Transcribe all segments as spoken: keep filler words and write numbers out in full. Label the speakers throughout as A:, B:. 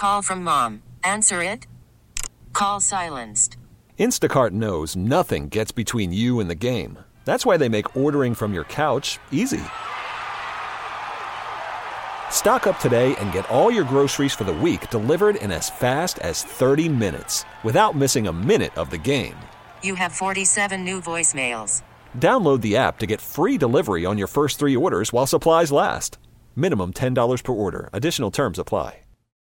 A: Call from mom. Answer it. Call silenced.
B: Instacart knows nothing gets between you and the game. That's why they make ordering from your couch easy. Stock up today and get all your groceries for the week delivered in as fast as thirty minutes without missing a minute of the game.
A: You have forty-seven new voicemails.
B: Download the app to get free delivery on your first three orders while supplies last. Minimum ten dollars per order. Additional terms apply.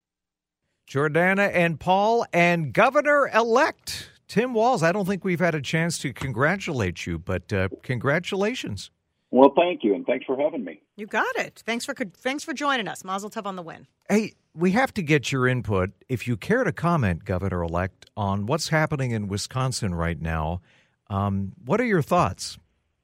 C: Jordana and Paul and Governor-elect Tim Walz. I don't think we've had a chance to congratulate you, but uh, congratulations.
D: Well, thank you, and thanks for having me.
E: You got it. Thanks for thanks for joining us. Mazel tov on the win.
C: Hey, we have to get your input. If you care to comment, Governor-elect, on what's happening in Wisconsin right now, um, what are your thoughts?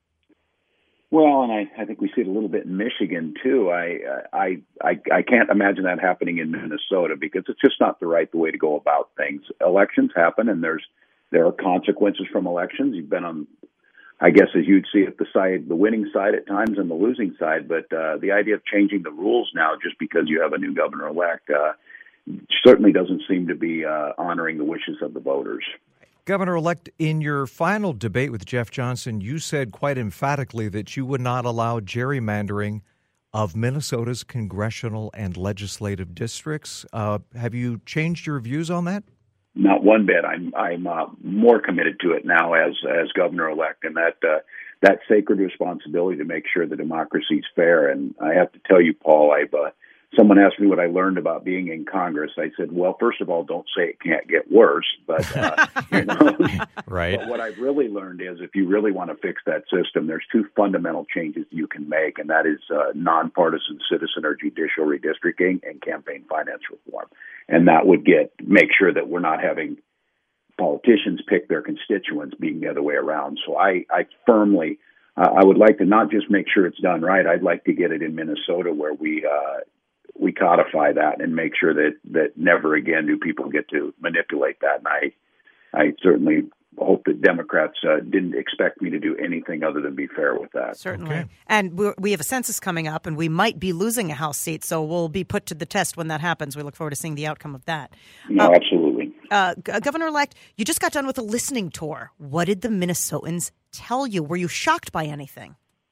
D: Well, and I, I think we see it a little bit in Michigan, too. I, I I I can't imagine that happening in Minnesota because it's just not the right way to go about things. Elections happen, and there's there are consequences from elections. You've been on, I guess, as you'd see it, the side, the winning side at times and the losing side. But uh, the idea of changing the rules now just because you have a new governor-elect uh, certainly doesn't seem to be uh, honoring the wishes of the voters.
C: Governor-elect, in your final debate with Jeff Johnson, you said quite emphatically that you would not allow gerrymandering of Minnesota's congressional and legislative districts. Uh, have you changed your views on that?
D: Not one bit. I'm I'm uh, more committed to it now as as governor-elect, and that uh, that sacred responsibility to make sure the democracy is fair. And I have to tell you, Paul, I've uh, someone asked me what I learned about being in Congress. I said, well, first of all, don't say it can't get worse. But, uh, you know,
C: right.
D: But what I've really learned is if you really want to fix that system, there's two fundamental changes you can make, and that is uh, nonpartisan citizen or judicial redistricting and campaign finance reform. And that would get make sure that we're not having politicians pick their constituents being the other way around. So I, I firmly, uh, I would like to not just make sure it's done right. I'd like to get it in Minnesota where we, uh, we codify that and make sure that, that never again do people get to manipulate that. And I, I certainly hope that Democrats uh, didn't expect me to do anything other than be fair with that.
E: Certainly.
C: Okay.
E: And we're, we have a census coming up, and we might be losing a House seat, so we'll be put to the test when that happens. We look forward to seeing the outcome of that.
D: No,
E: uh,
D: absolutely.
E: Uh, Governor-elect, you just got done with a listening tour. What did the Minnesotans tell you? Were you shocked by anything?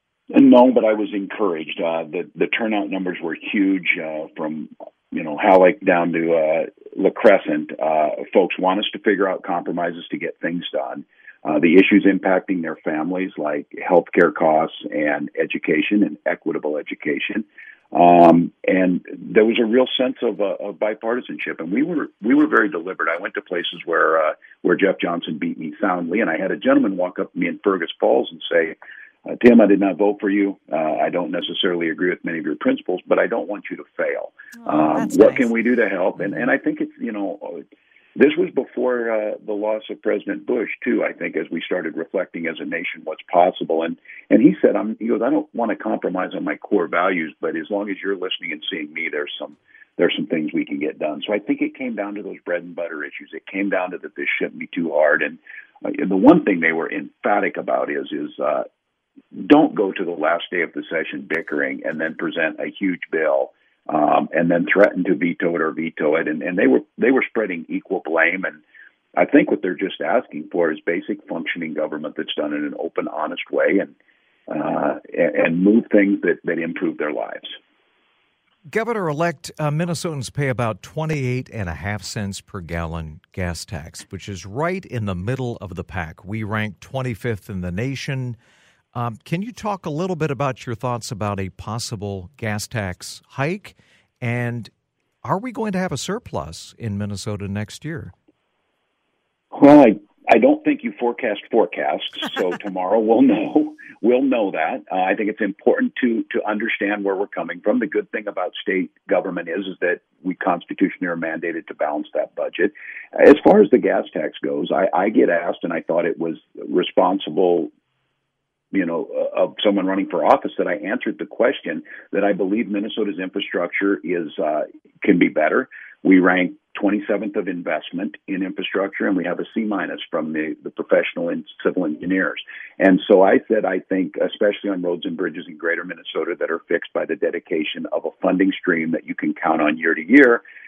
D: No, but I was encouraged. Uh, the the turnout numbers were huge uh, from you know Halleck down to uh, La Crescent. Uh, folks want us to figure out compromises to get things done. Uh, the issues impacting their families, like healthcare costs and education and equitable education, um, and there was a real sense of, uh, of bipartisanship. And we were we were very deliberate. I went to places where uh, where Jeff Johnson beat me soundly, and I had a gentleman walk up to me in Fergus Falls and say, Uh, Tim, I did not vote for you. Uh, I don't necessarily agree with many of your principles, but I don't want you to fail.
E: Oh,
D: um,
E: that's
D: what
E: nice.
D: can we do to help? And, and I think it's, you know, this was before uh, the loss of President Bush, too, I think, as we started reflecting as a nation what's possible. And, and he said, I'm, he goes, I don't want to compromise on my core values, but as long as you're listening and seeing me, there's some there's some things we can get done. So I think it came down to those bread and butter issues. It came down to that this shouldn't be too hard. And uh, the one thing they were emphatic about is, is uh, don't go to the last day of the session bickering and then present a huge bill um, and then threaten to veto it or veto it. And, and they were they were spreading equal blame. And I think what they're just asking for is basic functioning government that's done in an open, honest way and uh, and move things that, that improve their lives.
C: Governor-elect, uh, Minnesotans pay about twenty-eight and a half cents per gallon gas tax, which is right in the middle of the pack. We rank twenty-fifth in the nation. Um, can you talk a little bit about your thoughts about a possible gas tax hike? And are we going to have a surplus in Minnesota next year?
D: Well, I, I don't think you forecast forecasts, so tomorrow we'll know. We'll know that. Uh, I think it's important to to understand where we're coming from. The good thing about state government is, is that we constitutionally are mandated to balance that budget. As far as the gas tax goes, I, I get asked, and I thought it was responsible you know, of someone running for office, that I answered the question that I believe Minnesota's infrastructure is uh, can be better. We rank twenty-seventh of investment in infrastructure, and we have a C minus from the, the professional and civil engineers. And so I said, I think, especially on roads and bridges in greater Minnesota that are fixed by the dedication of a funding stream that you can count on year to year,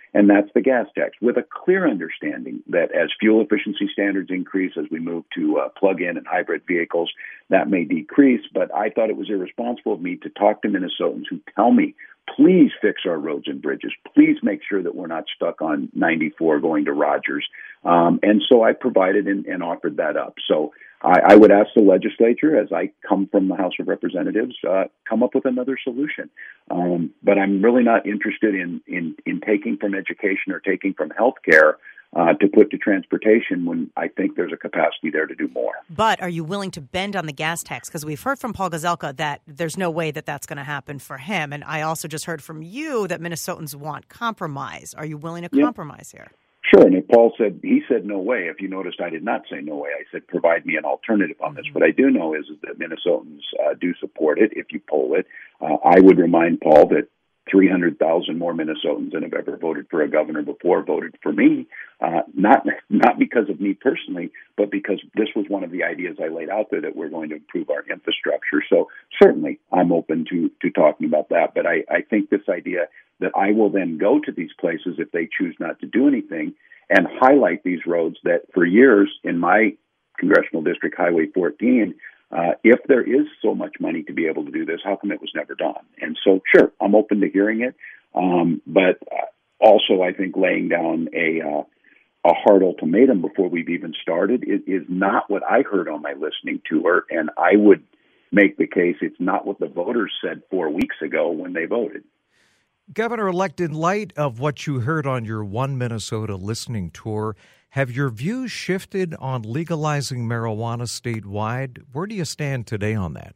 D: and that's the gas tax, with a clear understanding that as fuel efficiency standards increase, as we move to uh, plug-in and hybrid vehicles, that may decrease. But I thought it was irresponsible of me to talk to Minnesotans who tell me, please fix our roads and bridges. Please make sure that we're not stuck on ninety-four going to Rogers. Um, and so I provided and, and offered that up. So I, I would ask the legislature, as I come from the House of Representatives, uh, come up with another solution. Um, but I'm really not interested in, in, in taking from education or taking from healthcare uh, to put to transportation when I think there's a capacity there to do more.
E: But are you willing to bend on the gas tax? Because we've heard from Paul Gazelka that there's no way that that's going to happen for him. And I also just heard from you that Minnesotans want compromise. Are you willing to
D: Yeah.
E: compromise here?
D: Sure, and if Paul said, he said no way. If you noticed, I did not say no way. I said provide me an alternative on this.
E: Mm-hmm.
D: What I do know is, is that Minnesotans uh, do support it if you poll it. Uh, I would remind Paul that three hundred thousand more Minnesotans than have ever voted for a governor before voted for me, uh, not not because of me personally, but because this was one of the ideas I laid out there, that we're going to improve our infrastructure. So certainly I'm open to to talking about that, but I, I think this idea that I will then go to these places if they choose not to do anything and highlight these roads that for years in my congressional district, Highway fourteen, uh, if there is so much money to be able to do this, how come it was never done? And so, sure, I'm open to hearing it, um, but also I think laying down a uh, a hard ultimatum before we've even started is, is not what I heard on my listening tour, and I would make the case it's not what the voters said four weeks ago when they voted.
C: Governor-elect, in light of what you heard on your One Minnesota listening tour, have your views shifted on legalizing marijuana statewide? Where do you stand today on that?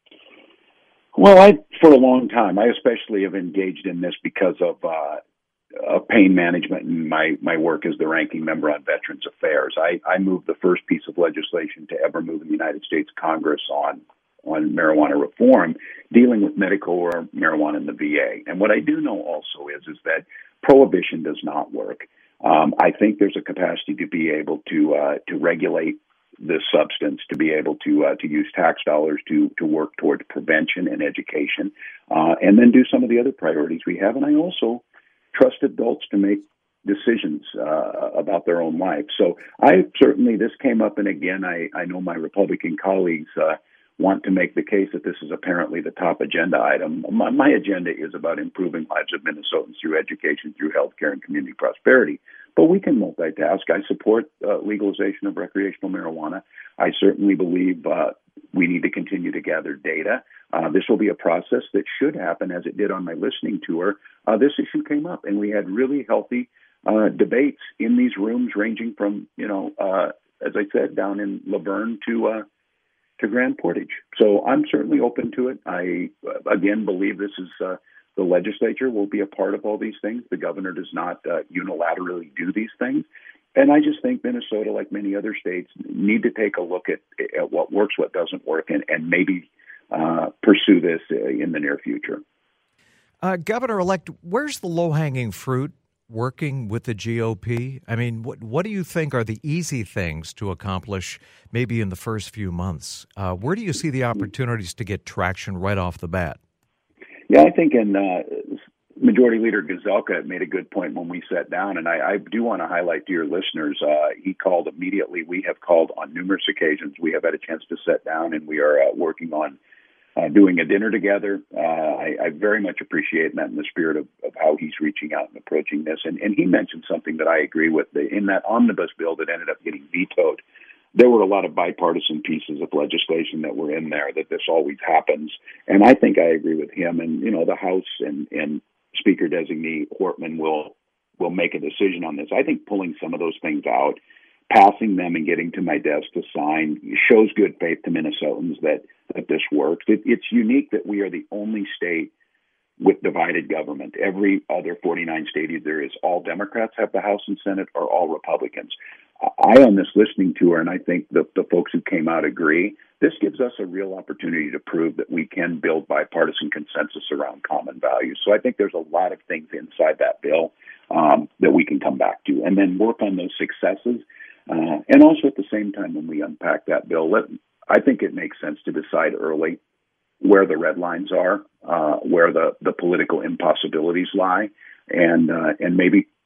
D: Well, I, for a long time, I especially have engaged in this because of uh, of pain management and my, my work as the ranking member on Veterans Affairs. I, I moved the first piece of legislation to ever move in the United States Congress on on marijuana reform, dealing with medical or marijuana in the V A. And what I do know also is, is that prohibition does not work. Um, I think there's a capacity to be able to uh, to regulate this substance, to be able to uh, to use tax dollars to to work toward prevention and education, uh, and then do some of the other priorities we have. And I also trust adults to make decisions uh, about their own life. So I certainly, this came up, and again, I, I know my Republican colleagues uh, want to make the case that this is apparently the top agenda item. My, my agenda is about improving lives of Minnesotans through education, through healthcare, and community prosperity. But we can multitask. I support uh, legalization of recreational marijuana. I certainly believe uh, we need to continue to gather data. Uh, this will be a process that should happen, as it did on my listening tour. Uh, this issue came up, and we had really healthy uh, debates in these rooms, ranging from, you know, uh, as I said, down in Laverne to uh, to Grand Portage. So I'm certainly open to it. I, again, believe this is uh, the legislature will be a part of all these things. The governor does not uh, unilaterally do these things. And I just think Minnesota, like many other states, need to take a look at, at what works, what doesn't work, and, and maybe uh, pursue this in the near future.
C: Uh, Governor-elect, where's the low-hanging fruit working with the G O P? I mean, what what do you think are the easy things to accomplish maybe in the first few months? Uh, where do you see the opportunities to get traction right off the bat?
D: Yeah, I think in uh, Majority Leader Gazelka made a good point when we sat down, and I, I do want to highlight to your listeners, uh, he called immediately. We have called on numerous occasions. We have had a chance to sit down, and we are uh, working on Uh, doing a dinner together. Uh, I, I very much appreciate that in the spirit of, of how he's reaching out and approaching this. And, and he mentioned something that I agree with. In that omnibus bill that ended up getting vetoed, there were a lot of bipartisan pieces of legislation that were in there, that this always happens. And I think I agree with him. And, you know, the House and, and Speaker designee Hortman will will make a decision on this. I think pulling some of those things out, passing them and getting to my desk to sign shows good faith to Minnesotans that, that this works. It, it's unique that we are the only state with divided government. Every other forty-nine state either is all Democrats have the House and Senate or all Republicans. I, on this listening tour, and I think the, the folks who came out agree, this gives us a real opportunity to prove that we can build bipartisan consensus around common values. So I think there's a lot of things inside that bill um, that we can come back to and then work on those successes. Uh, and also at the same time, when we unpack that bill, let, I think it makes sense to decide early where the red lines are, uh, where the, the political impossibilities lie, and uh, and maybe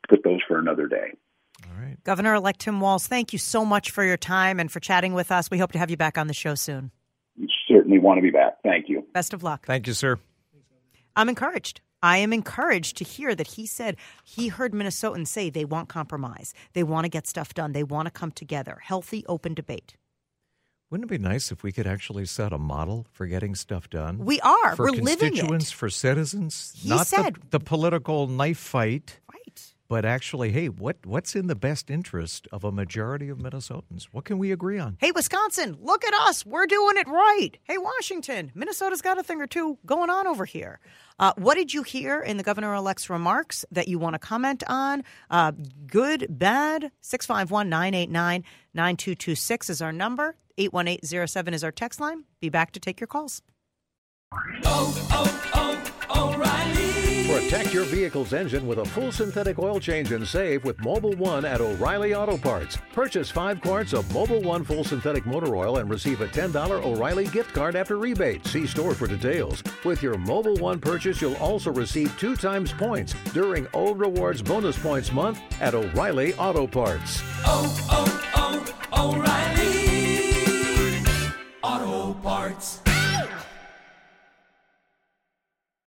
D: put those for another day.
C: All right.
E: Governor-elect Tim Walz, thank you so much for your time and for chatting with us. We hope to have you back on the show soon.
D: You certainly want to be back. Thank you.
E: Best of luck.
C: Thank you, sir.
E: I'm encouraged. I am encouraged to hear that he said he heard Minnesotans say they want compromise. They want to get stuff done. They want to come together. Healthy, open debate.
C: Wouldn't it be nice if we could actually set a model for getting stuff done?
E: We are.
C: For
E: We're living it.
C: constituents, for citizens.
E: He
C: not
E: said-
C: the, the political knife fight,
E: Right.
C: but actually, hey, what what's in the best interest of a majority of Minnesotans? What can we agree on?
E: Hey, Wisconsin, look at us. We're doing it right. Hey, Washington, Minnesota's got a thing or two going on over here. Uh, what did you hear in the governor-elect's remarks that you want to comment on? Uh, good, bad? six five one, nine eight nine, nine two two six is our number. eight one eight zero seven is our text line. Be back to take your calls.
F: Oh, oh, oh, O'Reilly.
G: Protect your vehicle's engine with a full synthetic oil change and save with Mobil One at O'Reilly Auto Parts. Purchase five quarts of Mobil One full synthetic motor oil and receive a ten dollars O'Reilly gift card after rebate. See store for details. With your Mobil One purchase, you'll also receive two times points during O Rewards Bonus Points Month at O'Reilly Auto Parts.
F: Oh, oh,